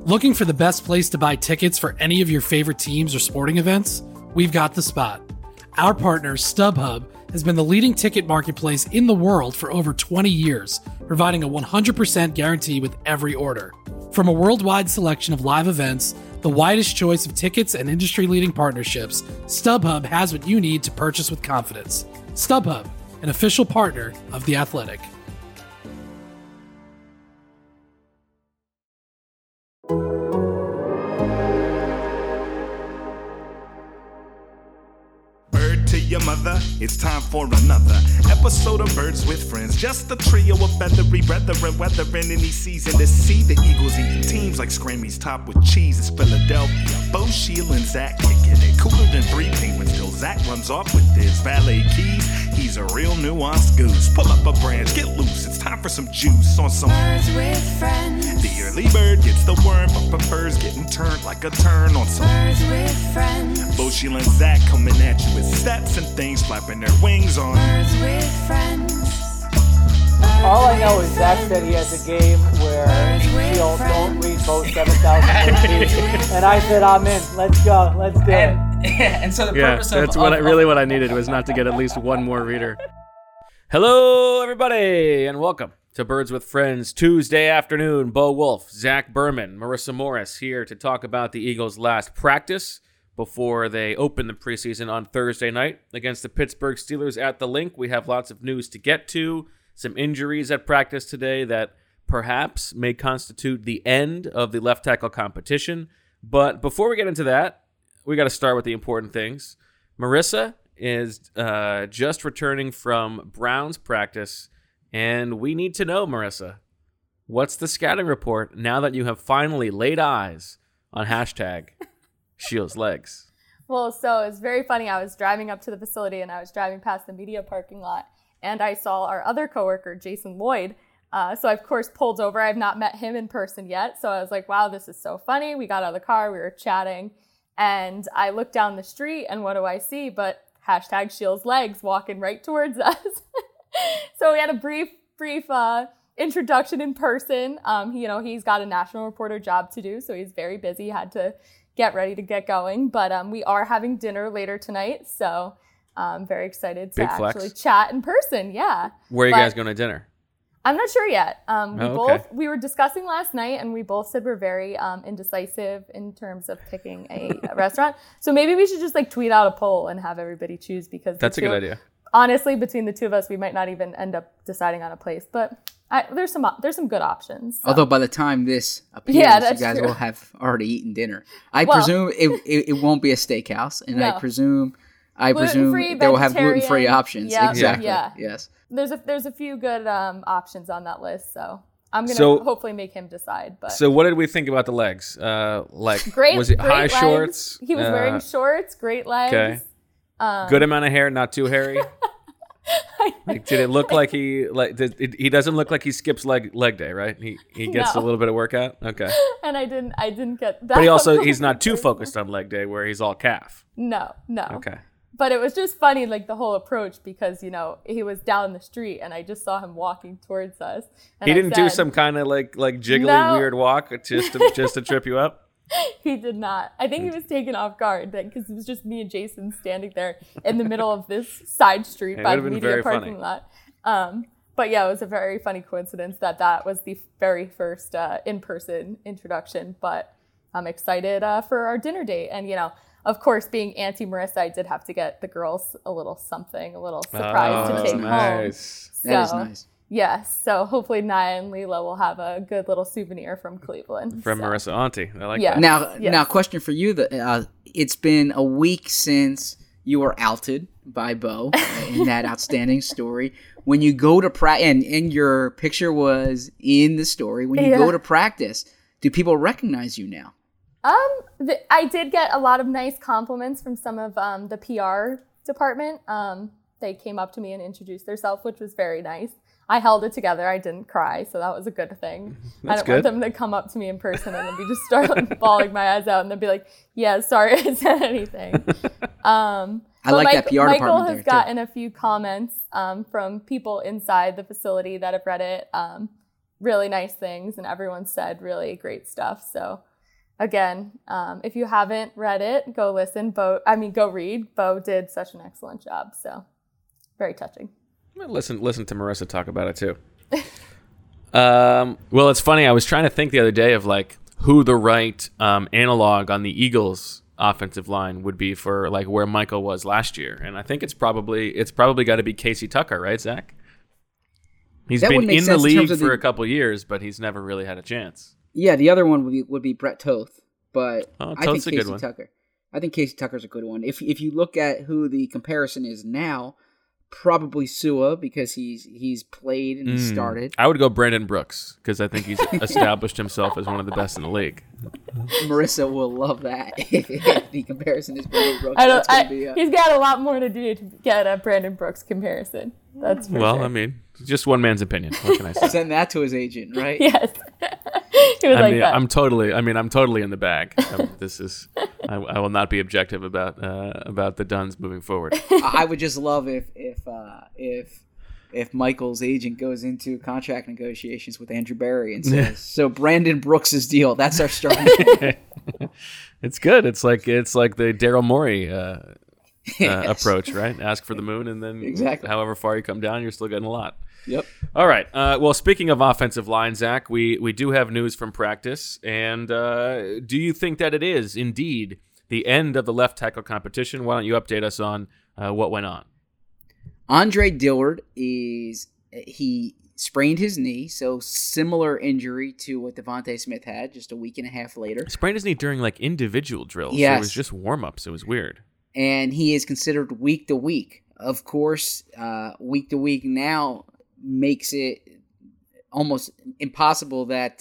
Looking for the best place to buy tickets for any of your favorite teams or sporting events? We've got the spot. Our partner, StubHub, has been the leading ticket marketplace in the world for over 20 years, providing a 100% guarantee with every order. From a worldwide selection of live events, the widest choice of tickets and industry-leading partnerships, StubHub has what you need to purchase with confidence. StubHub, an official partner of The Athletic. Your mother, it's time for another episode of Birds with Friends. Just a trio of feathery brethren weathering any season to see the Eagles eating teams like Scrammy's top with cheese. It's Philadelphia, Bo, Sheila, and Zach kicking it cooler than three penguins till Zach runs off with his valet keys. He's a real nuanced goose. Pull up a branch, get loose. It's time for some juice on some Birds with Friends. The early bird gets the worm, but prefers getting turned like a turn on some Birds with Friends. Bo, Sheila, and Zach coming at you with stats and things flapping their wings on Birds with Friends. All I know is Zach said he has a game where he'll don't read both 7,000 words. And I said, I'm in. Let's go. Let's do it. And so the purpose of... that's what I needed was not to get at least one more reader. Hello, everybody, and welcome to Birds with Friends Tuesday afternoon. Bo Wolf, Zach Berman, Marissa Morris here to talk about the Eagles' last practice before they open the preseason on Thursday night against the Pittsburgh Steelers at the Link. We have lots of news to get to, some injuries at practice today that perhaps may constitute the end of the left tackle competition. But before we get into that, we got to start with the important things. Marissa is just returning from Browns practice, and we need to know, Marissa, what's the scouting report now that you have finally laid eyes on hashtag Shields legs? Well, so it's very funny. I was driving up to the facility and I was driving past the media parking lot and I saw our other coworker, Jason Lloyd. So I, of course, pulled over. I have not met him in person yet. So I was like, wow, this is so funny. We got out of the car. We were chatting. And I looked down the street and what do I see? But hashtag Shields legs walking right towards us. So we had a brief introduction in person. He's got a national reporter job to do. So he's very busy. He had to get ready to get going. But we are having dinner later tonight. So I'm very excited to actually chat in person. Yeah. Where are you guys going to dinner? I'm not sure yet. We were discussing last night and we both said we're very indecisive in terms of picking a restaurant. So maybe we should just tweet out a poll and have everybody choose because that's a good idea. Honestly, between the two of us, we might not even end up deciding on a place, but there's some good options. So. Although by the time this appears, you guys will have already eaten dinner. I presume it won't be a steakhouse, and no. I presume they will have gluten-free options. Yeah, exactly. Yeah. Yes. There's a few good options on that list, so I'm gonna hopefully make him decide. But so, what did we think about the legs? Great. Was it great high legs. shorts? He was wearing shorts. Great legs. Okay. Good amount of hair, not too hairy. Did it look like he doesn't look like he skips leg day, right? He gets a little bit of workout. Okay. And I didn't get that. But he's not too focused on leg day where he's all calf. No. Okay. But it was just funny, the whole approach, because, he was down the street and I just saw him walking towards us. And he didn't do some kind of jiggly weird walk just to trip you up? He did not. I think he was taken off guard because it was just me and Jason standing there in the middle of this side street by the media parking lot. But yeah, it was a very funny coincidence that was the very first in-person introduction. But I'm excited for our dinner date. And, of course, being Auntie Marissa, I did have to get the girls a little something, a little surprise to take home. That is nice. Yes, so hopefully Naya and Leela will have a good little souvenir from Cleveland. From Marissa Auntie. I like that. Now, question for you. It's been a week since you were outed by Bo in that outstanding story. When you go to practice, and your picture was in the story, when you go to practice, do people recognize you now? I did get a lot of nice compliments from some of the PR department. They came up to me and introduced themselves, which was very nice. I held it together. I didn't cry, so that was a good thing. I don't want them to come up to me in person and then we just start bawling my eyes out and then be like, yeah, sorry I said anything. I like that PR department Michael has gotten a few comments from people inside the facility that have read it. Really nice things, and everyone said really great stuff. So again, if you haven't read it, go read. Bo did such an excellent job. So very touching. Listen to Marissa talk about it too. Well, it's funny. I was trying to think the other day of like who the right analog on the Eagles offensive line would be for like where Michael was last year, and I think it's probably got to be Casey Tucker, right, Zach? He's been in the league for a couple years, but he's never really had a chance. Yeah, the other one would be Brett Toth, but I think Toth's a good Casey one. Tucker. I think Casey Tucker's a good one. If you look at who the comparison is now, probably Sua because he's played and he's started. I would go Brandon Brooks because I think he's established himself as one of the best in the league. Marissa will love that if the comparison is Brandon Brooks. He's got a lot more to do to get a Brandon Brooks comparison. That's for sure. I mean, just one man's opinion. What can I say? Send that to his agent, right? Yes. He was like that. I'm totally in the bag. I will not be objective about the Duns moving forward. I would just love if Michael's agent goes into contract negotiations with Andrew Berry and says, "So Brandon Brooks' deal, that's our starting point." It's good. It's like the Daryl Morey approach, right? Ask for the moon, and then exactly. However far you come down, you're still getting a lot. Yep. All right. Well, speaking of offensive line, Zach, we do have news from practice. And do you think that it is indeed the end of the left tackle competition? Why don't you update us on what went on? Andre Dillard he sprained his knee, so similar injury to what Devontae Smith had just a week and a half later. Sprained his knee during like individual drills. Yes. So it was just warm-ups. It was weird. And he is considered week to week. Of course, week to week now makes it almost impossible that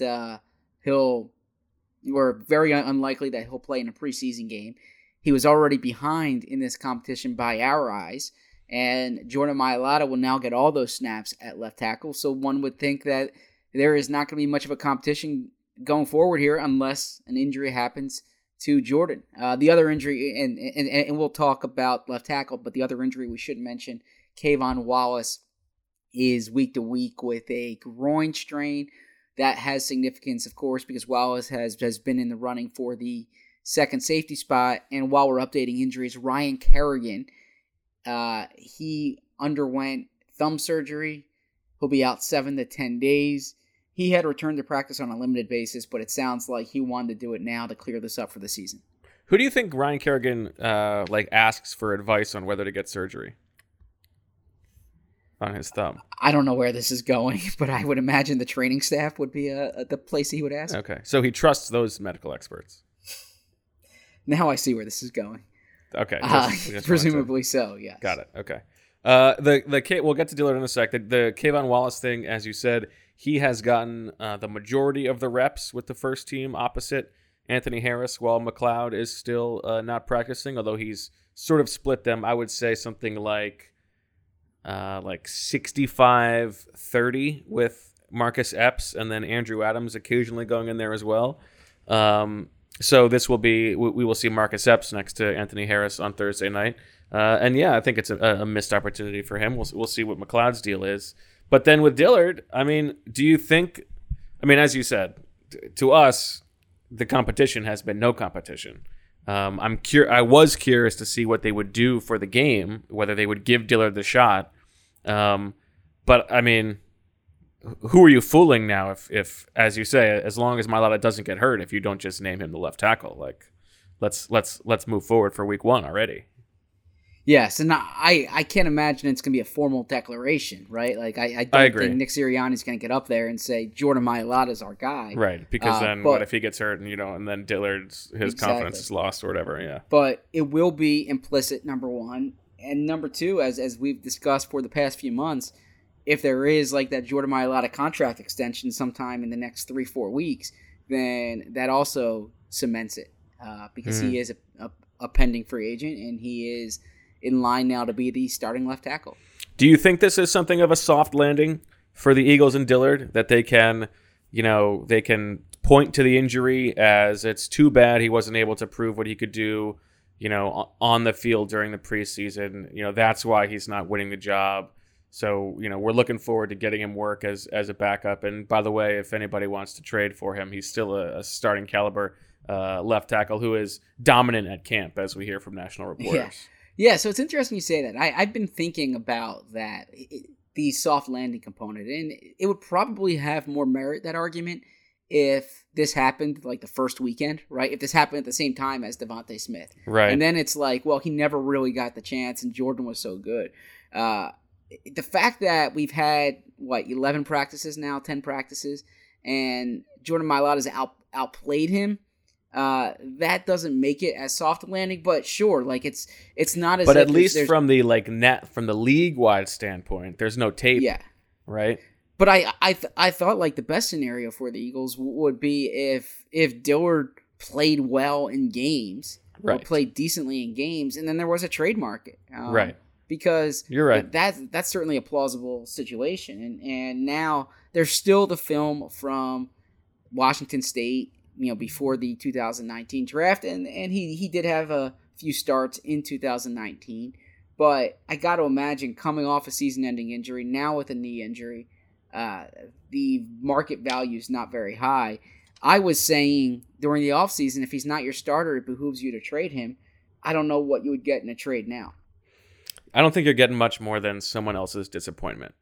very unlikely that he'll play in a preseason game. He was already behind in this competition by our eyes, and Jordan Mailata will now get all those snaps at left tackle. So one would think that there is not going to be much of a competition going forward here unless an injury happens to Jordan. The other injury, and we'll talk about left tackle, but the other injury we should mention, Kayvon Wallace, is week to week with a groin strain. That has significance, of course, because Wallace has been in the running for the second safety spot. And while we're updating injuries, Ryan Kerrigan, he underwent thumb surgery. He'll be out 7 to 10 days. He had returned to practice on a limited basis, but it sounds like he wanted to do it now to clear this up for the season. Who do you think Ryan Kerrigan asks for advice on whether to get surgery on his thumb? I don't know where this is going, but I would imagine the training staff would be the place he would ask. Okay, so he trusts those medical experts. Now I see where this is going. Okay, presumably so. Yes. Got it. Okay. We'll get to Dillard in a sec. The Kayvon Wallace thing, as you said, he has gotten the majority of the reps with the first team opposite Anthony Harris, while McLeod is still not practicing, although he's sort of split them. I would say something like 65-30 with Marcus Epps, and then Andrew Adams occasionally going in there as well. So this will be, we will see Marcus Epps next to Anthony Harris on Thursday night. And yeah, I think it's a missed opportunity for him. We'll see what McLeod's deal is. But then with Dillard, I mean, do you think, as you said, to us, the competition has been no competition. I was curious to see what they would do for the game, whether they would give Dillard the shot. But I mean, who are you fooling now if as you say, as long as Mailata doesn't get hurt, if you don't just name him the left tackle, like let's move forward for week 1 already. Yes, and I can't imagine it's going to be a formal declaration, right? Like I don't think Nick Sirianni's going to get up there and say Jordan Mailata is our guy, right? Because then what if he gets hurt and then Dillard's confidence is lost or whatever? Yeah, but it will be implicit, number one, and number two, as we've discussed for the past few months, if there is like that Jordan Mailata contract extension sometime in the next 3-4 weeks, then that also cements it because he is a pending free agent and he is in line now to be the starting left tackle. Do you think this is something of a soft landing for the Eagles and Dillard, that they can point to the injury as it's too bad he wasn't able to prove what he could do, on the field during the preseason. That's why he's not winning the job. So, we're looking forward to getting him work as a backup. And by the way, if anybody wants to trade for him, he's still a starting caliber left tackle who is dominant at camp, as we hear from national reporters. Yeah, so it's interesting you say that. I've been thinking about that, the soft landing component, and it would probably have more merit, that argument, if this happened like the first weekend, right? If this happened at the same time as Devontae Smith. Right. And then it's like, well, he never really got the chance, and Jordan was so good. The fact that we've had, 11 practices now, 10 practices, and Jordan Mailata's outplayed him, that doesn't make it as soft a landing, but sure, like it's not as. But if at least there's, from the from the league wide standpoint, there's no tape. yeah, right. But I thought like the best scenario for the Eagles would be if Dillard played well in games, or Right. played decently in games, and then there was a trade market, Right. Because You're right. That's certainly a plausible situation, and now there's still the film from Washington State, before the 2019 draft, and he did have a few starts in 2019, but I got to imagine coming off a season-ending injury, now with a knee injury, the market value is not very high. I was saying during the offseason, if he's not your starter, it behooves you to trade him. I don't know what you would get in a trade now. I don't think you're getting much more than someone else's disappointment.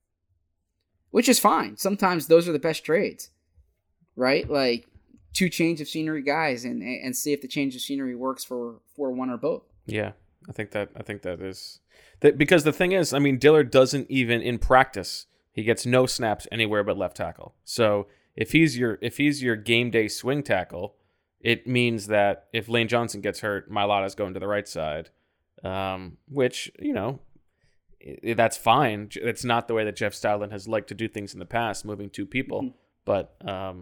Which is fine. Sometimes those are the best trades, right? Like, 2 change of scenery guys and see if the change of scenery works for one or both. Yeah, I think that is that, because the thing is, I mean, Dillard doesn't even in practice, he gets no snaps anywhere but left tackle. So if he's your game day swing tackle, it means that if Lane Johnson gets hurt, Mailata's going to the right side, which that's fine. It's not the way that Jeff Stoutland has liked to do things in the past, moving 2 people, but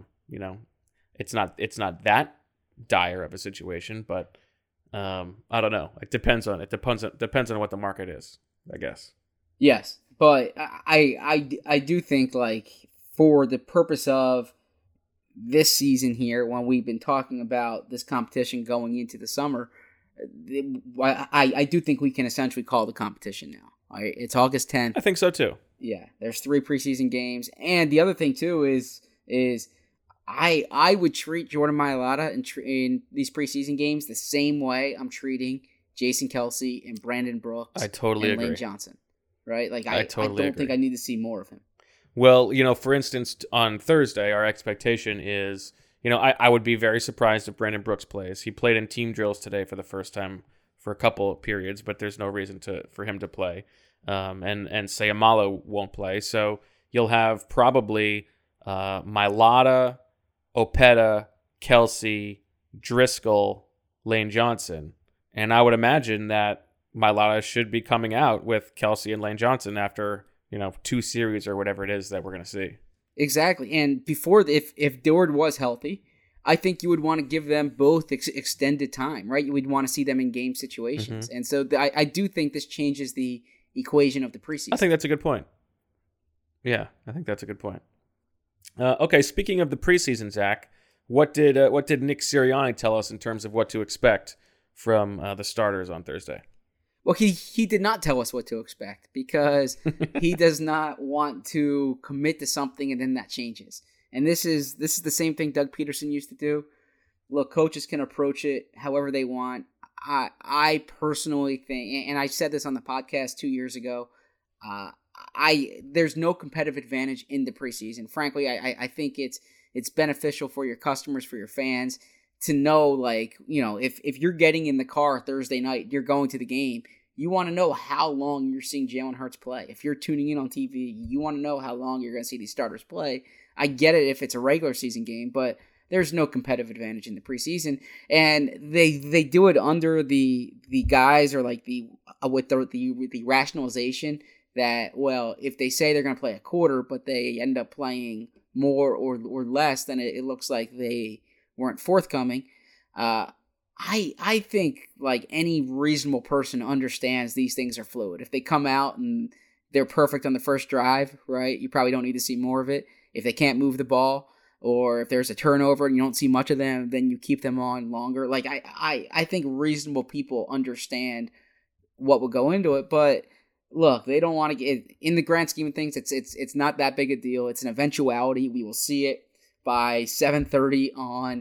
It's not that dire of a situation, but I don't know. It depends on what the market is, I guess. Yes, but I do think, like, for the purpose of this season here, when we've been talking about this competition going into the summer, I do think we can essentially call the competition now. All right, it's August 10th. I think so too. Yeah, there's 3 preseason games, and the other thing too is I would treat Jordan Mailata in these preseason games the same way I'm treating Jason Kelce and Brandon Brooks. I totally and agree. Lane Johnson, right? Like I I totally don't agree. think I need to see more of him. Well, for instance, on Thursday, our expectation is, I would be very surprised if Brandon Brooks plays. He played in team drills today for the first time for a couple of periods, but there's no reason for him to play. And Sayamalo won't play. So you'll have probably Mailata, Opeta, Kelce, Driscoll, Lane Johnson. And I would imagine that Mailata should be coming out with Kelce and Lane Johnson after, 2 series or whatever it is that we're going to see. Exactly. And before, if Dillard was healthy, I think you would want to give them both extended time, right? You would want to see them in game situations. And so I do think this changes the equation of the preseason. I think that's a good point. Yeah, I think that's a good point. Okay, speaking of the preseason, Zach, what did Nick Sirianni tell us in terms of what to expect from the starters on Thursday? Well, he did not tell us what to expect because he does not want to commit to something and then that changes. And this is the same thing Doug Peterson used to do. Look, coaches can approach it however they want. I personally think, and I said this on the podcast 2 years ago, there's no competitive advantage in the preseason. Frankly, I think it's beneficial for your customers, for your fans, to know, like, if you're getting in the car Thursday night, you're going to the game, you want to know how long you're seeing Jalen Hurts play. If you're tuning in on TV, you want to know how long you're going to see these starters play. I get it if it's a regular season game, but there's no competitive advantage in the preseason, and they do it under the guise or like with the rationalization that, well, if they say they're going to play a quarter, but they end up playing more or less, then it looks like they weren't forthcoming. I think, like, any reasonable person understands these things are fluid. If they come out and they're perfect on the first drive, right, you probably don't need to see more of it. If they can't move the ball, or if there's a turnover and you don't see much of them, then you keep them on longer. Like, I think reasonable people understand what will go into it, but look, they don't want to get in the grand scheme of things. It's not that big a deal. It's an eventuality. We will see it by 7:30 on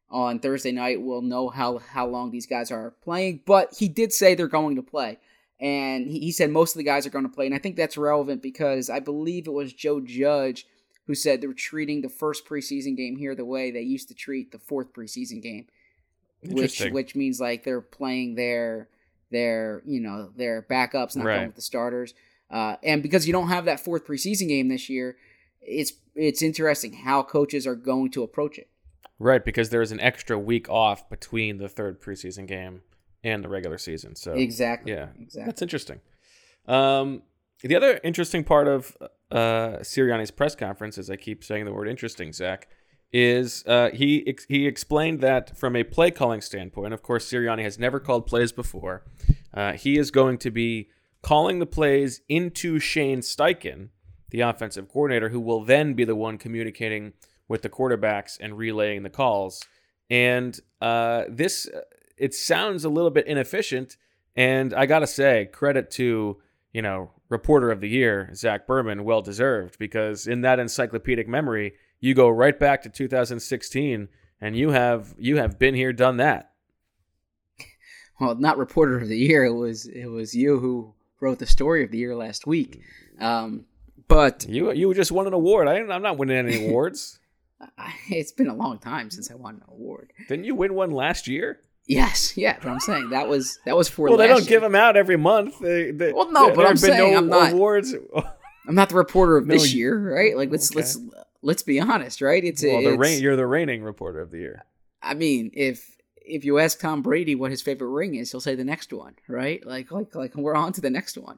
on Thursday night, we'll know how long these guys are playing. But he did say they're going to play. And he said most of the guys are going to play. And I think that's relevant because I believe it was Joe Judge who said they were treating the first preseason game here the way they used to treat the fourth preseason game. Which means like they're playing their backups, not going with the starters. And because you don't have that fourth preseason game this year, it's interesting how coaches are going to approach it. Right, because there is an extra week off between the third preseason game and the regular season. So exactly. That's interesting. The other interesting part of Sirianni's press conference, as I keep saying the word interesting, Zach, is he explained that from a play calling standpoint. Of course, Sirianni has never called plays before. He is going to be calling the plays into Shane Steichen, the offensive coordinator, who will then be the one communicating with the quarterbacks and relaying the calls. And this, it sounds a little bit inefficient. And I got to say, credit to, Reporter of the Year, Zach Berman, well deserved, because in that encyclopedic memory, you go right back to 2016 and you have been here, done that. Well, not Reporter of the Year. It was you who wrote the Story of the Year last week. But you just won an award. I'm not winning any awards. It's been a long time since I won an award. Didn't you win one last year? Yes, yeah. But I'm saying that was for. Well, last they don't year. give them out every month. Well, no, but I'm saying I'm not awards. I'm not the reporter of this year, right? Like let's be honest, right? You're the reigning Reporter of the Year. I mean, if you ask Tom Brady what his favorite ring is, he'll say the next one, right? Like we're on to the next one,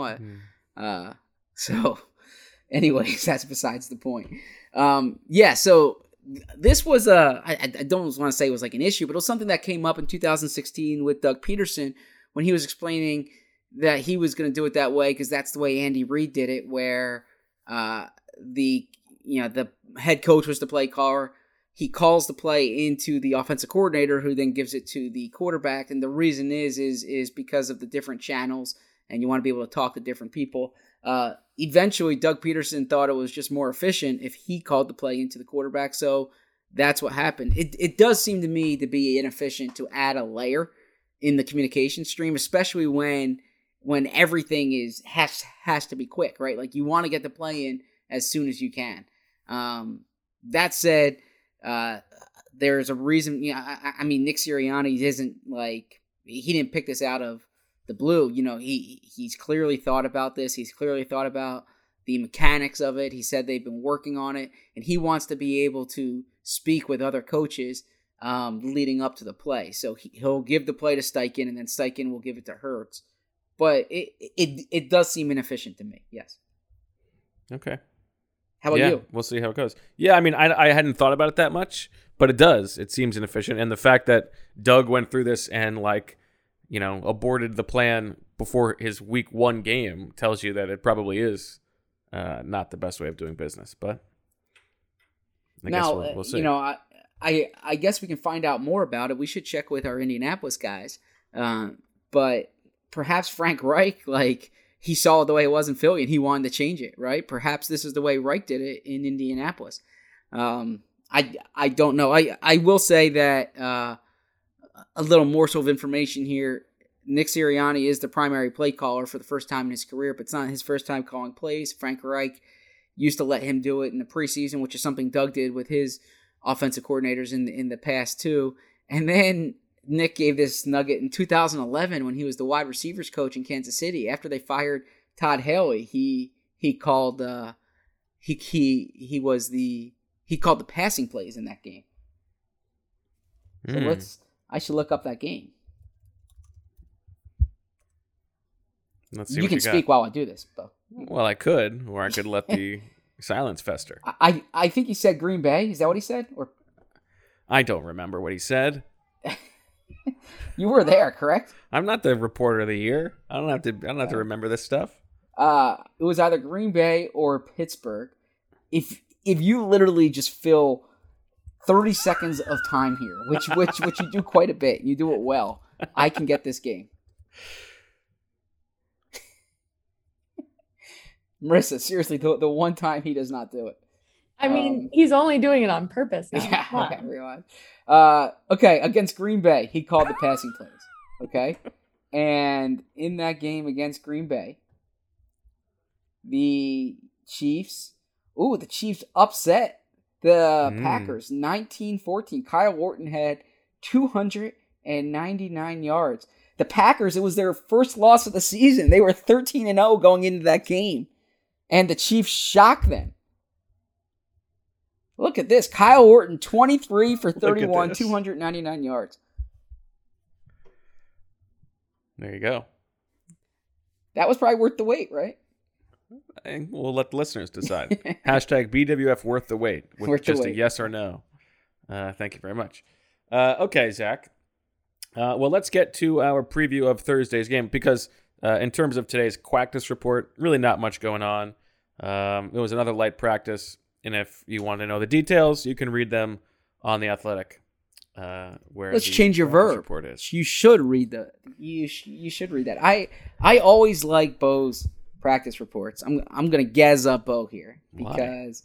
So, anyways, that's besides the point. So this was I don't want to say it was like an issue, but it was something that came up in 2016 with Doug Peterson when he was explaining that he was going to do it that way because that's the way Andy Reid did it, where the head coach was the play caller. He calls the play into the offensive coordinator, who then gives it to the quarterback. And the reason is because of the different channels, and you want to be able to talk to different people. Eventually, Doug Peterson thought it was just more efficient if he called the play into the quarterback. So that's what happened. It does seem to me to be inefficient to add a layer in the communication stream, especially when everything has to be quick, right? Like you want to get the play in as soon as you can. That said, there's a reason. I mean, Nick Sirianni isn't like he didn't pick this out of the blue. He's clearly thought about this. He's clearly thought about the mechanics of it. He said they've been working on it, and he wants to be able to speak with other coaches leading up to the play. So he'll give the play to Steichen, and then Steichen will give it to Hurts. But it does seem inefficient to me. Yes. Okay. How about you? We'll see how it goes. Yeah, I mean, I hadn't thought about it that much, but it does. It seems inefficient, and the fact that Doug went through this and aborted the plan before his week 1 game tells you that it probably is not the best way of doing business. But I guess we'll see. I guess we can find out more about it. We should check with our Indianapolis guys. But perhaps Frank Reich, he saw it the way it was in Philly and he wanted to change it, right? Perhaps this is the way Reich did it in Indianapolis. I don't know. I will say that a little morsel of information here. Nick Sirianni is the primary play caller for the first time in his career, but it's not his first time calling plays. Frank Reich used to let him do it in the preseason, which is something Doug did with his offensive coordinators in the past too. And then Nick gave this nugget in 2011 when he was the wide receivers coach in Kansas City. After they fired Todd Haley, he called he called the passing plays in that game. So I should look up that game. Let's see. You can speak while I do this, Bo. Well, I could, or I could let the silence fester. I think he said Green Bay. Is that what he said? Or I don't remember what he said. You were there, correct? I'm not the Reporter of the Year. I don't have to remember this stuff. It was either Green Bay or Pittsburgh. If you literally just fill 30 seconds of time here, which you do quite a bit, you do it well, I can get this game. Marissa, seriously, the one time he does not do it. I mean, he's only doing it on purpose now. Yeah, okay, rewind. Okay, against Green Bay, he called the passing plays. Okay, and in that game against Green Bay, the Chiefs upset the Packers 19-14. Kyle Orton had 299 yards. The Packers, it was their first loss of the season. They were 13-0 going into that game, and the Chiefs shocked them. Look at this. Kyle Orton, 23 for 31, 299 yards. There you go. That was probably worth the wait, right? We'll let the listeners decide. Hashtag BWF worth the wait with Worth the just a wait. yes or no. Thank you very much. Okay, Zach. Well, let's get to our preview of Thursday's game because in terms of today's Quackness report, really not much going on. It was another light practice, and if you want to know the details, you can read them on The Athletic. Where Let's the change your Quackness verb. report is. You should read you should read that. I always like Bo's practice reports. I'm gonna gazz up Bo here because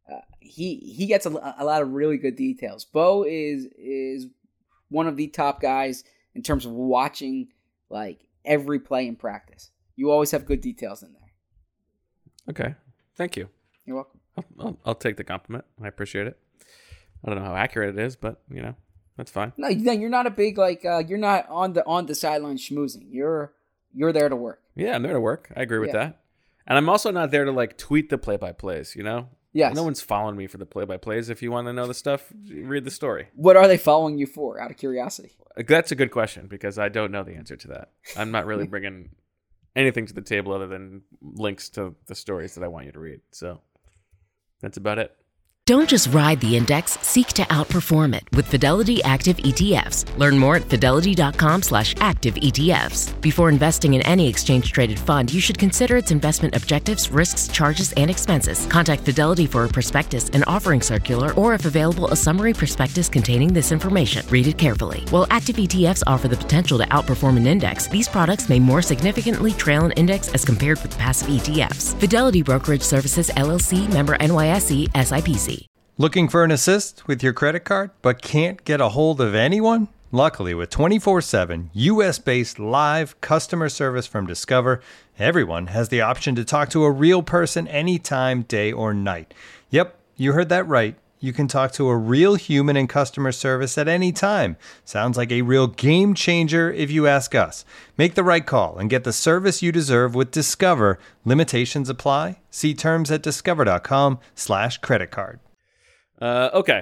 he gets a lot of really good details. Bo is one of the top guys in terms of watching like every play in practice. You always have good details in there. Okay, thank you. You're welcome. I'll take the compliment. I appreciate it. I don't know how accurate it is, but that's fine. No, you're not a big you're not on the sideline schmoozing. You're there to work. Yeah, I'm there to work. I agree with Yeah. that. And I'm also not there to like tweet the play-by-plays, Yes. No one's following me for the play-by-plays. If you want to know the stuff, read the story. What are they following you for? Out of curiosity. That's a good question because I don't know the answer to that. I'm not really bringing anything to the table other than links to the stories that I want you to read. So that's about it. Don't just ride the index, seek to outperform it with Fidelity Active ETFs. Learn more at fidelity.com/active ETFs. Before investing in any exchange-traded fund, you should consider its investment objectives, risks, charges, and expenses. Contact Fidelity for a prospectus, an offering circular, or if available, a summary prospectus containing this information. Read it carefully. While active ETFs offer the potential to outperform an index, these products may more significantly trail an index as compared with passive ETFs. Fidelity Brokerage Services, LLC, member NYSE, SIPC. Looking for an assist with your credit card, but can't get a hold of anyone? Luckily, with 24/7 US-based live customer service from Discover, everyone has the option to talk to a real person anytime, day or night. Yep, you heard that right. You can talk to a real human in customer service at any time. Sounds like a real game changer if you ask us. Make the right call and get the service you deserve with Discover. Limitations apply. See terms at discover.com/creditcard. Okay.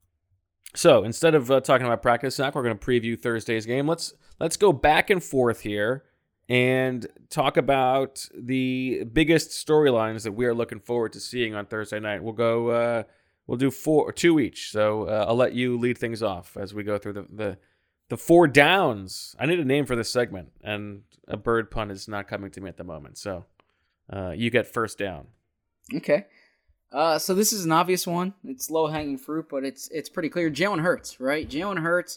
So instead of talking about practice, Zach, we're going to preview Thursday's game. Let's go back and forth here and talk about the biggest storylines that we are looking forward to seeing on Thursday night. We'll go. We'll do two each. So I'll let you lead things off as we go through the four downs. I need a name for this segment, and a bird pun is not coming to me at the moment. So you get first down. Okay. So this is an obvious one. It's low-hanging fruit, but it's pretty clear. Jalen Hurts, right? Jalen Hurts,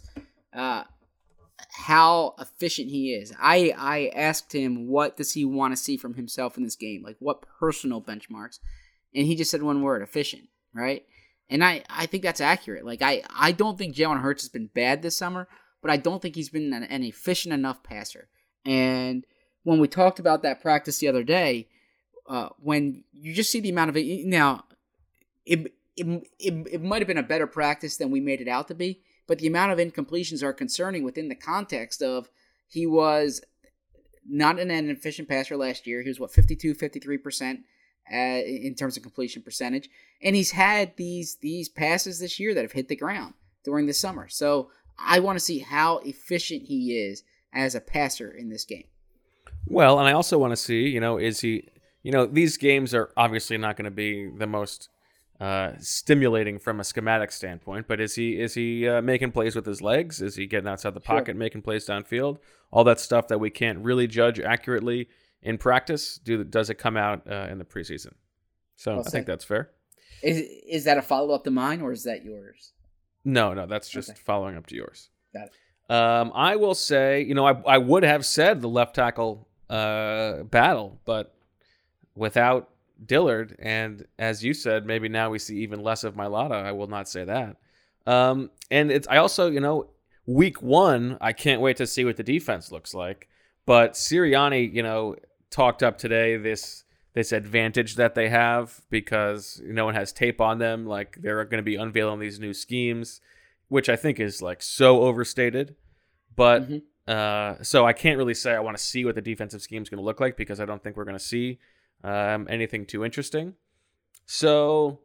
how efficient he is. I asked him what does he want to see from himself in this game, like what personal benchmarks, and he just said one word: efficient, right? And I think that's accurate. Like I don't think Jalen Hurts has been bad this summer, but I don't think he's been an efficient enough passer. And when we talked about that practice the other day, when you just see the amount of it, now it might have been a better practice than we made it out to be, but the amount of incompletions are concerning within the context of he was not an efficient passer last year. He was 53% in terms of completion percentage, and he's had these passes this year that have hit the ground during the summer. So I want to see how efficient he is as a passer in this game. Well, and I also want to see, is he, these games are obviously not going to be the most stimulating from a schematic standpoint, but is he making plays with his legs? Is he getting outside the pocket, making plays downfield? All that stuff that we can't really judge accurately in practice. Does it come out in the preseason? So I think that's fair. Is that a follow-up to mine, or is that yours? No, that's just following up to yours. Got it. I will say, I would have said the left tackle battle, but without Dillard, and as you said, maybe now we see even less of Mailata. I will not say that. And I also, week 1, I can't wait to see what the defense looks like. But Sirianni, talked up today this advantage that they have because no one has tape on them. Like, they're going to be unveiling these new schemes, which I think is like so overstated. But so I can't really say I want to see what the defensive scheme is going to look like because I don't think we're going to see anything too interesting. So,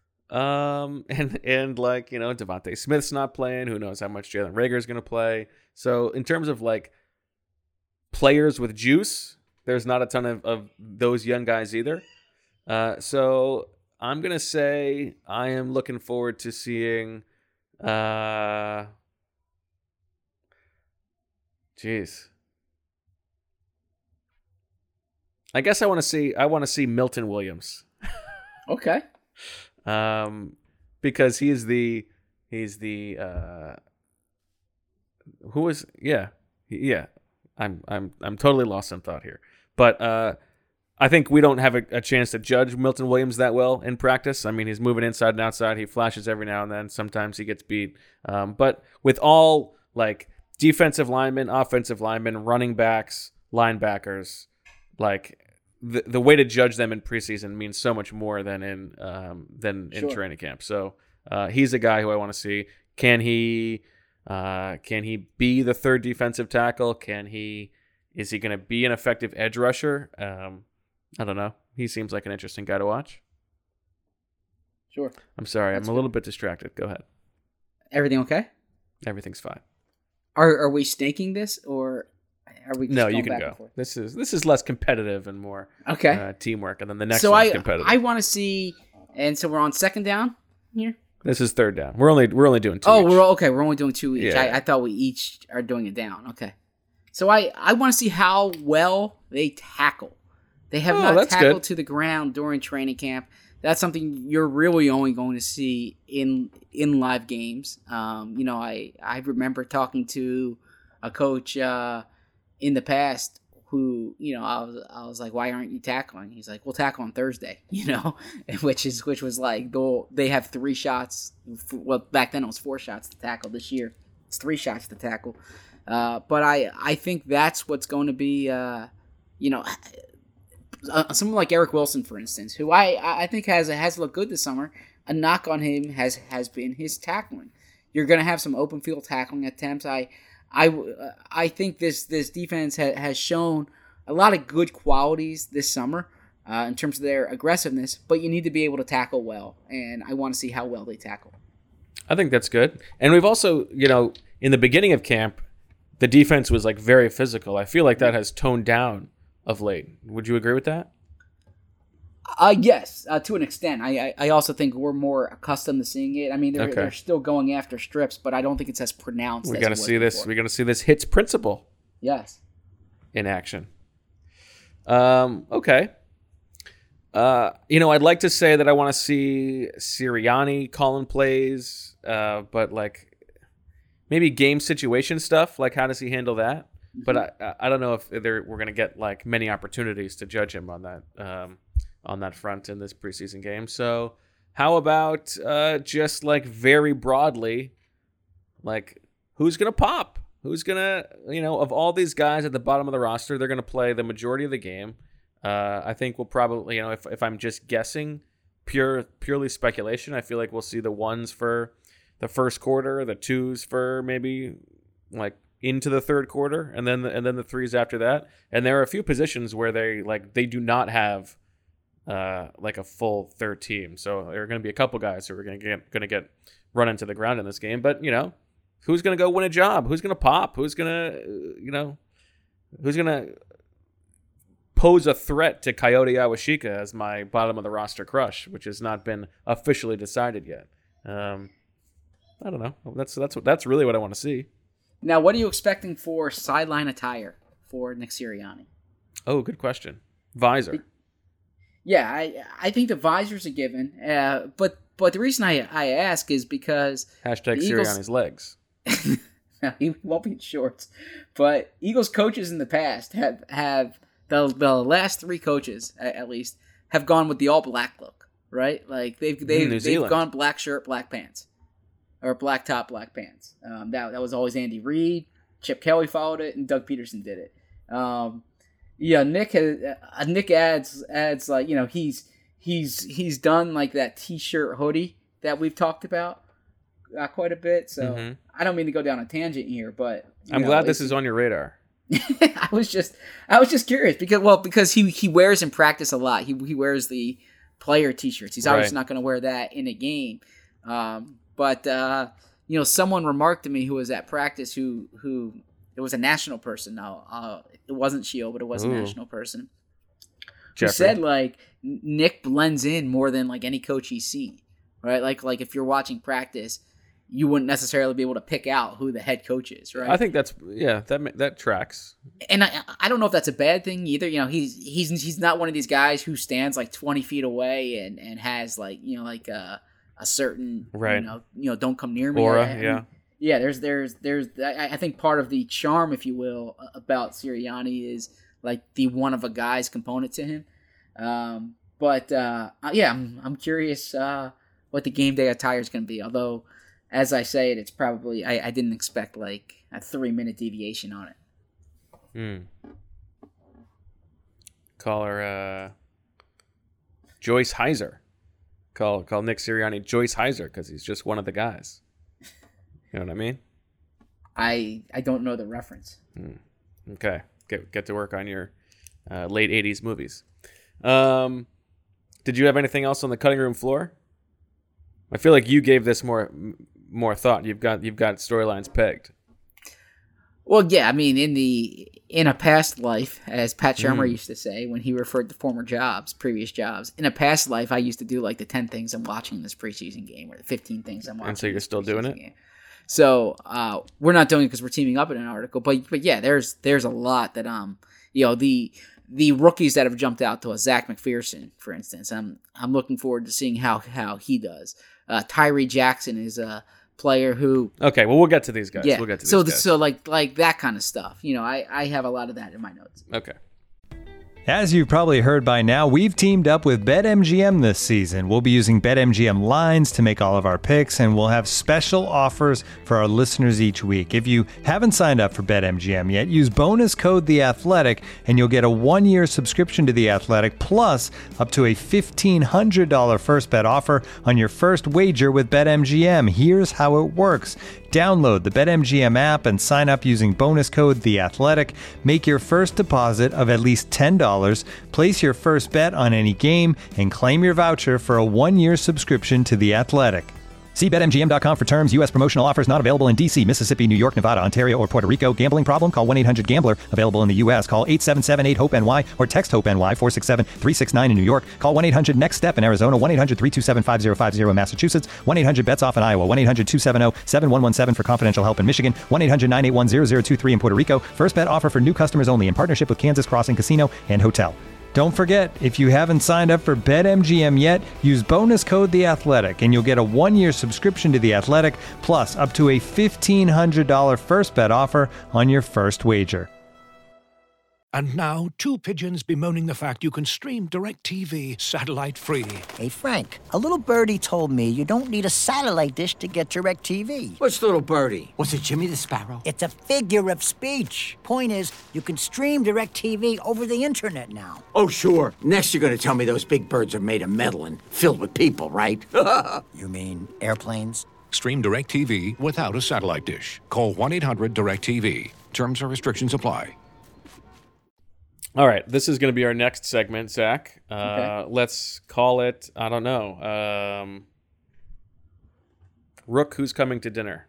and like, Devontae Smith's not playing. Who knows how much Jalen Reagor is going to play. So in terms of like players with juice, there's not a ton of those young guys either. So I'm going to say I am looking forward to seeing, I guess I want to see Milton Williams. Okay. Because he's the who is I'm totally lost in thought here. But I think we don't have a chance to judge Milton Williams that well in practice. I mean, he's moving inside and outside. He flashes every now and then. Sometimes he gets beat. But with all like defensive linemen, offensive linemen, running backs, linebackers, like the way to judge them in preseason means so much more than in training camp. So he's a guy who I want to see. Can he be the third defensive tackle? Is he going to be an effective edge rusher? I don't know. He seems like an interesting guy to watch. Sure. I'm sorry. That's I'm a little bit distracted. Go ahead. Everything okay? Everything's fine. Are we snaking this or are we just No, going you can back go. and forth? This is less competitive and more teamwork, and then the next so one's competitive. I want to see, and so we're on second down here? This is third down. We're only doing 2 each. We're only doing 2 each. Yeah. I thought we each are doing it down. Okay. So I want to see how well they tackle. They have not tackled to the ground during training camp. That's something you're really only going to see in live games. I remember talking to a coach in the past who, I was like, why aren't you tackling? He's like, we'll tackle on Thursday, which was like, they have 3 shots. Well, back then it was 4 shots to tackle. This year it's 3 shots to tackle. But I think that's what's going to be, someone like Eric Wilson, for instance, who I think has looked good this summer. A knock on him has been his tackling. You're going to have some open field tackling attempts. I think this defense has shown a lot of good qualities this summer in terms of their aggressiveness, but you need to be able to tackle well, and I want to see how well they tackle. I think that's good. And we've also, in the beginning of camp, the defense was like very physical. I feel like that has toned down of late. Would you agree with that? Yes, to an extent. I also think we're more accustomed to seeing it. I mean, they're still going after strips, but I don't think it's as pronounced. We're going to see this. We're going to see this hits principle. Yes. In action. Okay. I'd like to say that I want to see Sirianni calling plays, but like maybe game situation stuff. Like, how does he handle that? Mm-hmm. But I don't know if we're going to get like many opportunities to judge him on that front in this preseason game. So how about just like very broadly, like who's going to pop? Who's going to, of all these guys at the bottom of the roster, they're going to play the majority of the game. I think we'll probably, if I'm just guessing, purely speculation, I feel like we'll see the 1s for the first quarter, the 2s for maybe like into the third quarter, and then the 3s after that. And there are a few positions where they do not have like a full third team. So there are going to be a couple guys who are going to get run into the ground in this game. But who's going to go win a job? Who's going to pop? Who's going to pose a threat to Coyote Awashika as my bottom of the roster crush, which has not been officially decided yet. I don't know. That's really what I want to see. Now, what are you expecting for sideline attire for Nick Sirianni? Oh, good question. Visor. Yeah, I think the visor's a given. But the reason I ask is because Sirianni's legs. No, he won't be in shorts. But Eagles coaches in the past have the last 3 coaches at least have gone with the all black look, right? Like they've gone black shirt, black pants. or black top, black pants. That was always Andy Reid. Chip Kelly followed it, and Doug Peterson did it. Nick adds like, you know, he's done like that T-shirt hoodie that we've talked about quite a bit. So I don't mean to go down a tangent here, but I'm glad this is on your radar. I was just curious because he wears in practice a lot. He wears the player T-shirts. He's obviously not going to wear that in a game. But you know, someone remarked to me who was at practice who it was a national person. Now it wasn't Sheil, but it was a national person. Who said like Nick blends in more than like any coach he's seen. Right? Like if you're watching practice, you wouldn't necessarily be able to pick out who the head coach is, right? I think that tracks. And I don't know if that's a bad thing either. You know, he's not one of these guys who stands like 20 feet away and has like, you know, like a certain you know don't come near me aura. There's I think part of the charm, if you will, about Sirianni is like the one of a guy's component to him. I'm curious what the game day attire is going to be. Although, as I say it's probably I didn't expect like a 3-minute deviation on it. Call her Joyce Heiser. Call Nick Sirianni Joyce Heiser because he's just one of the guys. You know what I mean? I don't know the reference. Okay, get to work on your late 80s movies. Did you have anything else on the cutting room floor? I feel like you gave this more thought. You've got storylines pegged. Well, yeah, I mean, in a past life, as Pat Shermer used to say when he referred to previous jobs, in a past life, I used to do like the 10 things I'm watching in this preseason game or the 15 things I'm watching. And so you're still doing it? Game. So we're not doing it because we're teaming up in an article, but yeah, there's a lot that you know, the rookies that have jumped out to us, Zach McPherson, for instance. I'm looking forward to seeing how he does. Tyree Jackson is a player who. Okay, well, we'll get to these guys. Yeah. We'll get to these guys. So like that kind of stuff. You know, I have a lot of that in my notes. Okay. As you've probably heard by now, we've teamed up with BetMGM this season. We'll be using BetMGM lines to make all of our picks, and we'll have special offers for our listeners each week. If you haven't signed up for BetMGM yet, use bonus code The Athletic, and you'll get a 1-year subscription to The Athletic, plus up to a $1,500 first bet offer on your first wager with BetMGM. Here's how it works. Download the BetMGM app and sign up using bonus code The Athletic. Make your first deposit of at least $10. Place your first bet on any game and claim your voucher for a 1-year subscription to The Athletic. See BetMGM.com for terms. U.S. promotional offers not available in D.C., Mississippi, New York, Nevada, Ontario, or Puerto Rico. Gambling problem? Call 1-800-GAMBLER. Available in the U.S. Call 877-8-HOPE-NY or text HOPE-NY 467-369 in New York. Call 1-800-NEXT-STEP in Arizona. 1-800-327-5050 in Massachusetts. 1-800-BETS-OFF in Iowa. 1-800-270-7117 for confidential help in Michigan. 1-800-981-0023 in Puerto Rico. First bet offer for new customers only in partnership with Kansas Crossing Casino and Hotel. Don't forget, if you haven't signed up for BetMGM yet, use bonus code The Athletic, and you'll get a 1-year subscription to The Athletic, plus up to a $1,500 first bet offer on your first wager. And now, two pigeons bemoaning the fact you can stream DirecTV satellite-free. Hey, Frank, a little birdie told me you don't need a satellite dish to get DirecTV. Which little birdie? Was it Jimmy the Sparrow? It's a figure of speech. Point is, you can stream DirecTV over the internet now. Oh, sure. Next you're going to tell me those big birds are made of metal and filled with people, right? You mean airplanes? Stream DirecTV without a satellite dish. Call 1-800-DirecTV. Terms and restrictions apply. All right, this is going to be our next segment, Zach. Okay. Let's call it, I don't know, Rook, Who's Coming to Dinner?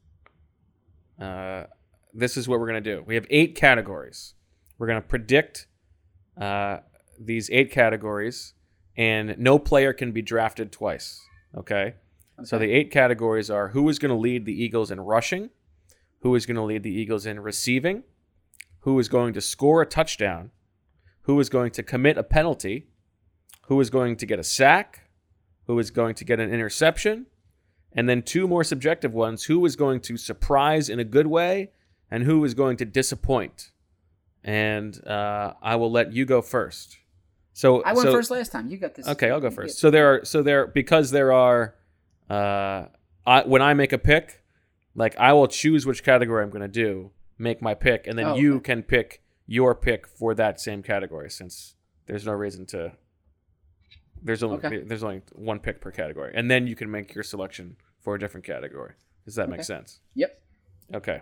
This is what we're going to do. We have 8 categories. We're going to predict these 8 categories, and no player can be drafted twice, okay? So the 8 categories are who is going to lead the Eagles in rushing, who is going to lead the Eagles in receiving, who is going to score a touchdown, who is going to commit a penalty, who is going to get a sack, who is going to get an interception, and then 2 more subjective ones, who is going to surprise in a good way, and who is going to disappoint. And I will let you go first. So I went first last time. You got this. Okay, I'll go first. Because there are when I make a pick, like I will choose which category I'm going to do, make my pick, and then you can pick your pick for that same category, since there's no reason to. There's only one pick per category, and then you can make your selection for a different category. Does that make sense? Yep. Okay.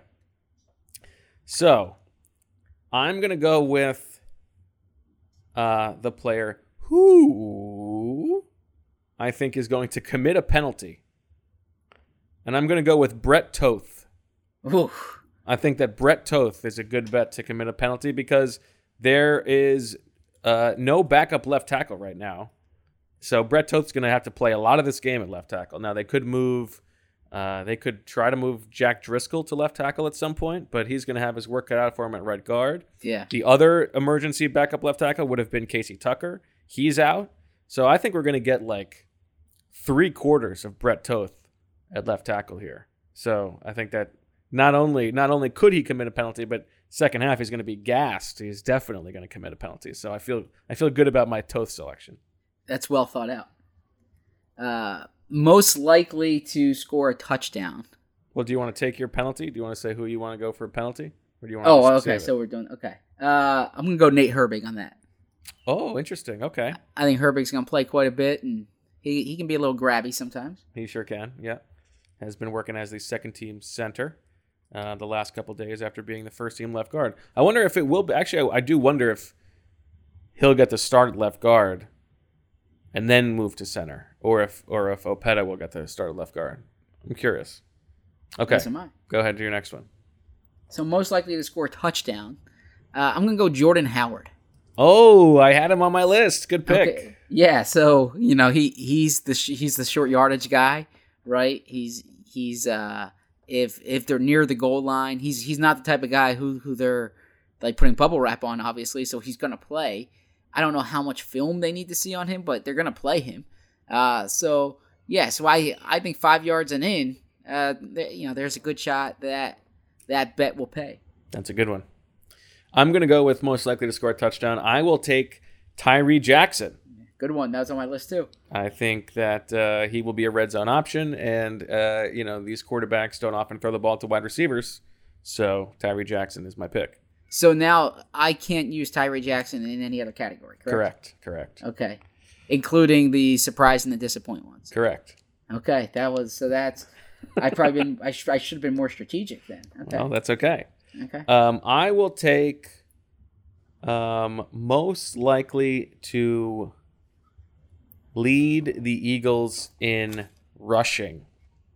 So, I'm going to go with the player who I think is going to commit a penalty. And I'm going to go with Brett Toth. Ooh. I think that Brett Toth is a good bet to commit a penalty because there is no backup left tackle right now. So Brett Toth's going to have to play a lot of this game at left tackle. Now, they could try to move Jack Driscoll to left tackle at some point, but he's going to have his work cut out for him at right guard. Yeah. The other emergency backup left tackle would have been Casey Tucker. He's out. So I think we're going to get like 3/4 of Brett Toth at left tackle here. So I think that not only could he commit a penalty, but second half he's going to be gassed. He's definitely going to commit a penalty. So I feel good about my Toth selection. That's well thought out. Most likely to score a touchdown. Well, do you want to take your penalty? Do you want to say who you want to go for a penalty? Or do you want to okay. So we're doing okay. I'm gonna go Nate Herbig on that. Oh, interesting. Okay. I think Herbig's gonna play quite a bit, and he can be a little grabby sometimes. He sure can. Yeah, has been working as the second team center the last couple days after being the first team left guard. I wonder if it will be. Actually, I do wonder if he'll get to start at left guard and then move to center, or if Opeta will get to start at left guard. I'm curious. Okay, Yes, am I. Go ahead to your next one. So most likely to score a touchdown. I'm gonna go Jordan Howard. Oh, I had him on my list. Good pick. Okay. Yeah, so he's the short yardage guy, right? He's if they're near the goal line, he's not the type of guy who they're like putting bubble wrap on, obviously. So he's gonna play. I don't know how much film they need to see on him, but they're gonna play him. So I think 5 yards and in, there's a good shot that bet will pay. That's a good one. I'm going to go with most likely to score a touchdown. I will take Tyree Jackson. Good one. That was on my list too. I think that he will be a red zone option, and these quarterbacks don't often throw the ball to wide receivers, so Tyree Jackson is my pick. So now I can't use Tyree Jackson in any other category, correct? Correct. Okay. Including the surprise and the disappoint ones. Correct. Okay, I should have been more strategic then. Okay. Well, that's okay. Okay. I will take most likely to lead the Eagles in rushing.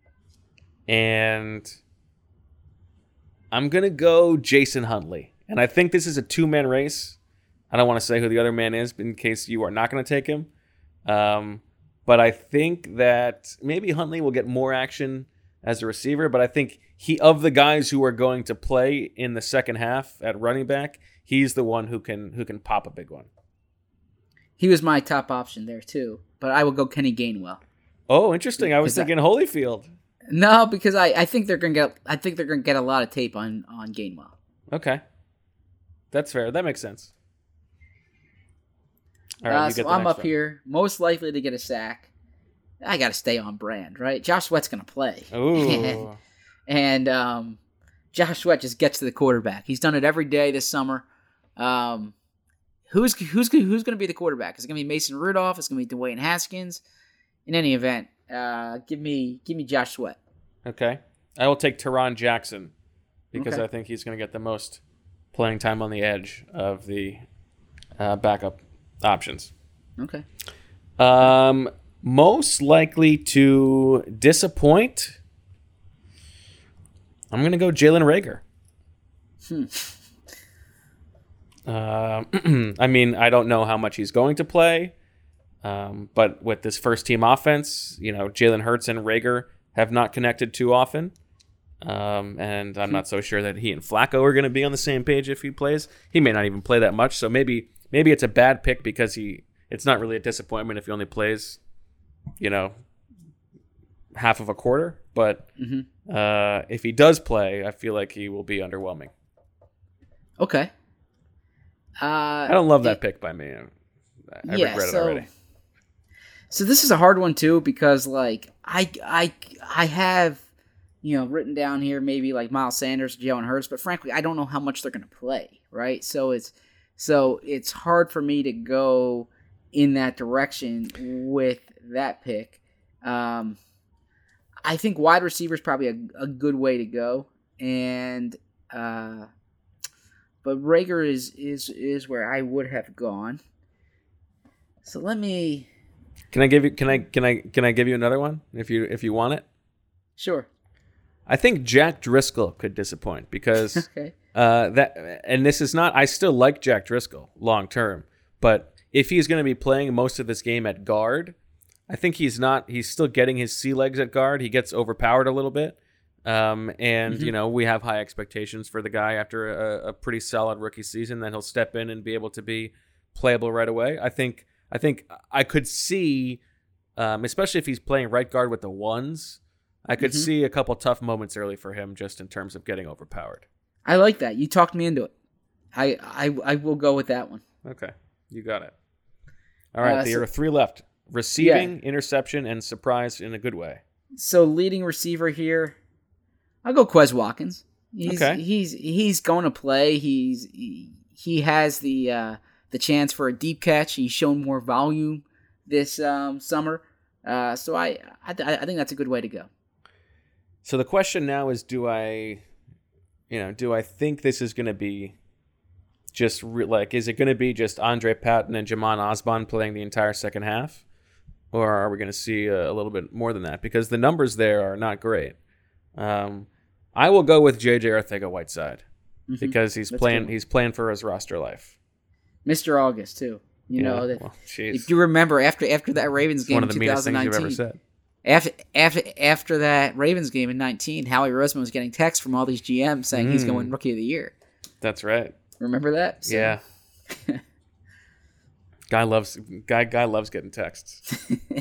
And I'm going to go Jason Huntley. And I think this is a two-man race. I don't want to say who the other man is in case you are not going to take him. But I think that maybe Huntley will get more action as a receiver, but I think of the guys who are going to play in the second half at running back, he's the one who can pop a big one. He was my top option there too, but I will go Kenny Gainwell. Oh, interesting. I was thinking Holyfield. No, because I think they're gonna get a lot of tape on Gainwell. Okay, that's fair. That makes sense. All right, so I'm up here, most likely to get a sack. I got to stay on brand, right? Josh Sweat's going to play. Ooh. and Josh Sweat just gets to the quarterback. He's done it every day this summer. Who's going to be the quarterback? Is it going to be Mason Rudolph? Is it going to be Dwayne Haskins? In any event, give me Josh Sweat. Okay. I will take Teron Jackson because Okay. I think he's going to get the most playing time on the edge of the backup options. Okay. Most likely to disappoint, I'm going to go Jalen Reagor. I mean, I don't know how much he's going to play, but with this first-team offense, Jalen Hurts and Reagor have not connected too often, and I'm not so sure that he and Flacco are going to be on the same page if he plays. He may not even play that much, so maybe it's a bad pick because it's not really a disappointment if he only plays half of a quarter, but if he does play, I feel like he will be underwhelming. Okay. I don't love that pick by me. I regret it already. So this is a hard one too because like I have written down here maybe like Miles Sanders, Jalen Hurts, but frankly I don't know how much they're going to play, right? So it's hard for me to go in that direction with that pick. I think wide receiver is probably a good way to go, and but Rager is where I would have gone. So let me. Can I give you another one if you want it? Sure. I think Jack Driscoll could disappoint because Okay. and this is not. I still like Jack Driscoll long term, but if he's going to be playing most of this game at guard, I think he's not. He's still getting his sea legs at guard. He gets overpowered a little bit, and we have high expectations for the guy after a pretty solid rookie season that he'll step in and be able to be playable right away. I think I could see, especially if he's playing right guard with the ones, I could see a couple tough moments early for him just in terms of getting overpowered. I like that. You talked me into it. I will go with that one. Okay, you got it. All right, there are 3 left. Receiving, interception, and surprise in a good way. So leading receiver here, I'll go Quez Watkins. He's going to play. He has the chance for a deep catch. He's shown more volume this summer. So I think that's a good way to go. So the question now is, do I think this is going to be just is it going to be just Andre Patton and Jamon Osborne playing the entire second half? Or are we going to see a little bit more than that? Because the numbers there are not great. I will go with J.J. Arcega-Whiteside because he's playing for his roster life. Mr. August too. Jeez. If you remember after that Ravens game one of the in meanest things you've 2019, ever said. after that Ravens game in 2019, Howie Roseman was getting texts from all these GMs saying he's going Rookie of the Year. That's right. Remember that? So. Yeah. Guy loves getting texts.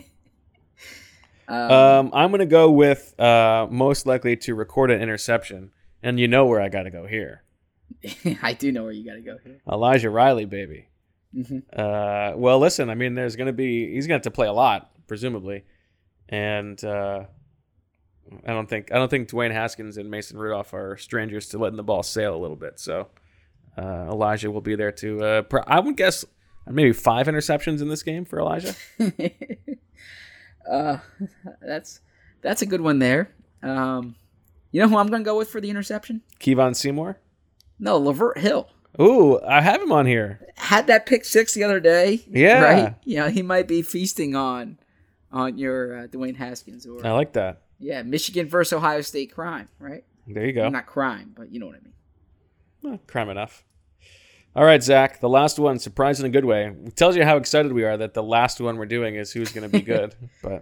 I'm going to go with most likely to record an interception, and you know where I got to go here. I do know where you got to go here. Elijah Riley, baby. Well, listen, I mean, he's going to have to play a lot, presumably, and I don't think Dwayne Haskins and Mason Rudolph are strangers to letting the ball sail a little bit. So Elijah will be there too. I would guess maybe 5 interceptions in this game for Elijah. That's a good one there. You know who I'm going to go with for the interception? Kevon Seymour? No, Lavert Hill. Ooh, I have him on here. Had that pick 6 the other day. Yeah. Right? He might be feasting on your Dwayne Haskins. Or I like that. Yeah, Michigan versus Ohio State crime, right? There you go. Well, not crime, but you know what I mean. Well, crime enough. All right, Zach, the last one, surprised in a good way. It tells you how excited we are that the last one we're doing is who's going to be good. But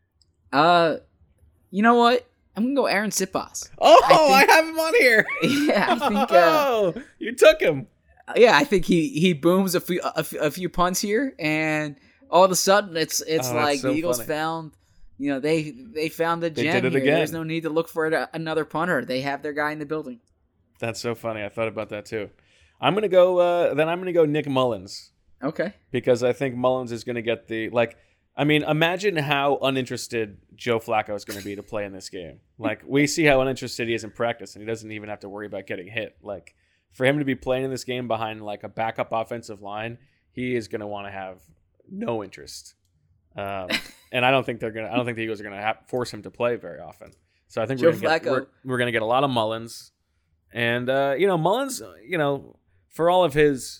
you know what? I'm going to go Aaron Siposs. Oh, I have him on here. Yeah, I think you took him. Yeah, I think he booms a few punts here, and all of a sudden it's like so the Eagles funny. found, they found the gem did it here. again. There's no need to look for another punter. They have their guy in the building. That's so funny. I thought about that too. I'm gonna go Nick Mullins. Okay. Because I think Mullins is gonna get imagine how uninterested Joe Flacco is gonna be to play in this game. Like, we see how uninterested he is in practice, and he doesn't even have to worry about getting hit. Like, for him to be playing in this game behind like a backup offensive line, he is gonna want to have no interest. And I don't think the Eagles are gonna force him to play very often. So I think we're gonna get a lot of Mullins. And Mullins, for all of his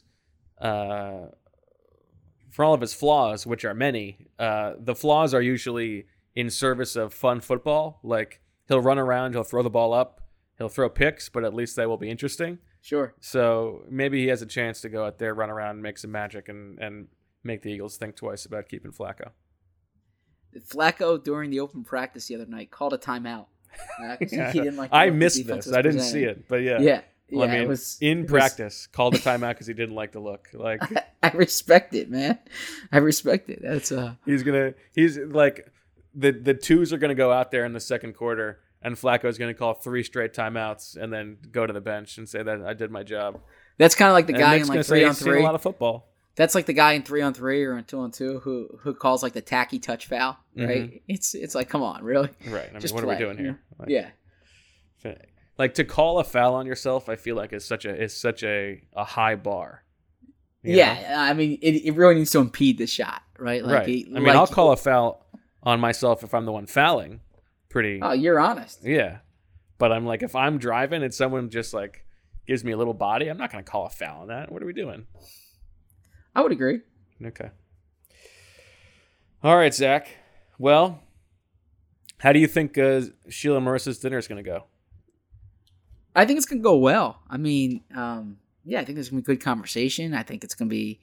flaws, which are many, the flaws are usually in service of fun football. Like, he'll run around, he'll throw the ball up, he'll throw picks, but at least they will be interesting. Sure. So maybe he has a chance to go out there, run around, make some magic, and make the Eagles think twice about keeping Flacco. Flacco, during the open practice the other night, called a timeout. He didn't like. I missed this. I didn't see it, but yeah. Yeah. It was in practice. Called a timeout because he didn't like the look. Like, I respect it, man. I respect it. That's He's like the twos are gonna go out there in the second quarter, and Flacco's gonna call 3 straight timeouts and then go to the bench and say that I did my job. That's kind of like the guy in like Nick's 3 on seen 3. A lot of football. That's like the guy in 3-on-3 or in 2-on-2 who calls like the tacky touch foul, right? It's like, come on, really? Right. I mean, Just what play, are we doing here? Like, yeah. Like to call a foul on yourself, I feel like is such a high bar. Yeah, I mean, it really needs to impede the shot, right? Like, right. I mean, I'll call a foul on myself if I'm the one fouling. Oh, you're honest. Yeah. But I'm like, if I'm driving and someone just like gives me a little body, I'm not going to call a foul on that. What are we doing? I would agree. Okay. All right, Zach. Well, how do you think Sheila and Marissa's dinner is going to go? I think it's going to go well. I mean, I think there's going to be good conversation. I think it's going to be.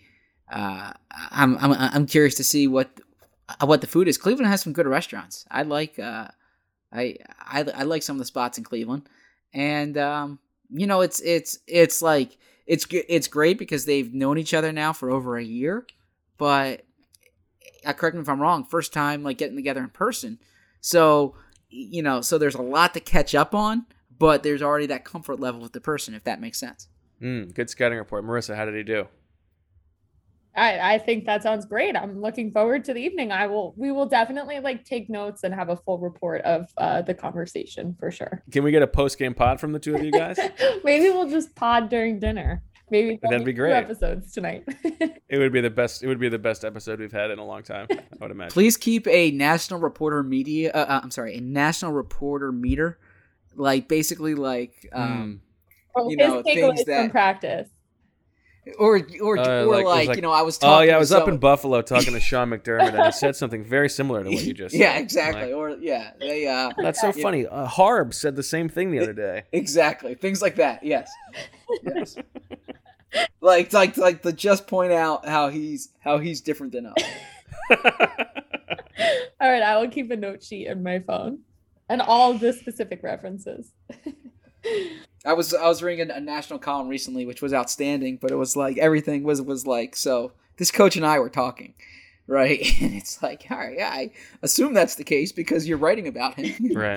I'm curious to see what the food is. Cleveland has some good restaurants. I like I like some of the spots in Cleveland, and it's great because they've known each other now for over a year. But correct me if I'm wrong. First time like getting together in person, so there's a lot to catch up on. But there's already that comfort level with the person, if that makes sense. Good scouting report. Marissa, how did he do? I think that sounds great. I'm looking forward to the evening. We will definitely take notes and have a full report of the conversation for sure. Can we get a post-game pod from the two of you guys? Maybe we'll just pod during dinner. Maybe that'd be great. 2 episodes tonight. It would be the best. It would be the best episode we've had in a long time, I would imagine. Please keep a national reporter meter, basically things that from practice. Or I was talking. Oh yeah, I was up in Buffalo talking to Sean McDermott, and he said something very similar to what you just said. Yeah, exactly. They. That's so funny. Harb said the same thing the other day. Exactly, things like that. Yes. like to just point out how he's different than us. All right, I will keep a note sheet in my phone, and all of the specific references. I was reading a national column recently, which was outstanding, but it was like everything was like, so this coach and I were talking, right? And it's like, all right, I assume that's the case because you're writing about him. Right.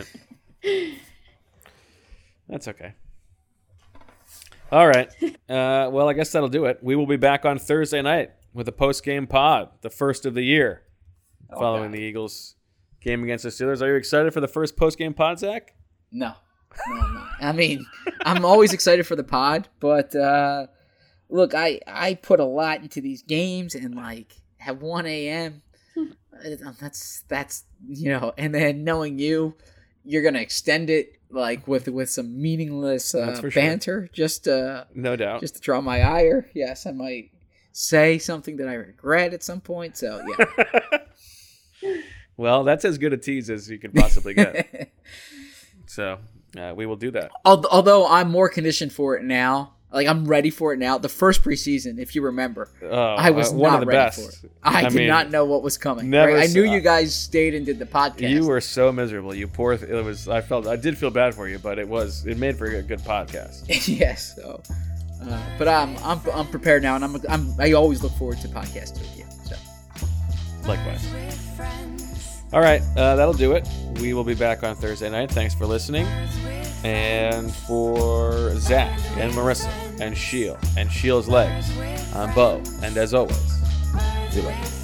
That's okay. All right. Well, I guess that'll do it. We will be back on Thursday night with a post-game pod, the first of the year, following the Eagles game against the Steelers. Are you excited for the first post-game pod, Zach? No, I'm not. I mean, I'm always excited for the pod, but look, I put a lot into these games, and at 1 a.m., that's and then knowing you're gonna extend it with some meaningless banter, sure. No doubt, just to draw my ire. Yes, I might say something that I regret at some point. So yeah. Well, that's as good a tease as you could possibly get. So we will do that. Although I'm more conditioned for it now. I'm ready for it now. The first preseason, if you remember, I was not ready for it. I did not know what was coming. Right? I knew you guys stayed and did the podcast. You were so miserable. You poor. I did feel bad for you, but it made for a good podcast. Yes. So, but I'm prepared now, and I always look forward to podcasting with you. So, likewise. All right, that'll do it. We will be back on Thursday night. Thanks for listening. And for Zach and Marissa and Sheil and Sheil's legs, I'm Bo. And as always, we love you.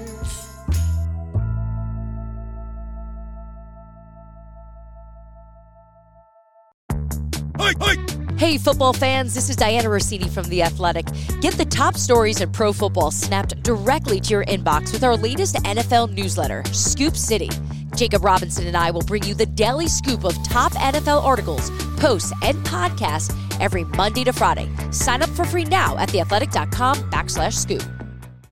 Hey, football fans, this is Diana Rossini from The Athletic. Get the top stories in pro football snapped directly to your inbox with our latest NFL newsletter, Scoop City. Jacob Robinson and I will bring you the daily scoop of top NFL articles, posts, and podcasts every Monday to Friday. Sign up for free now at theathletic.com/scoop.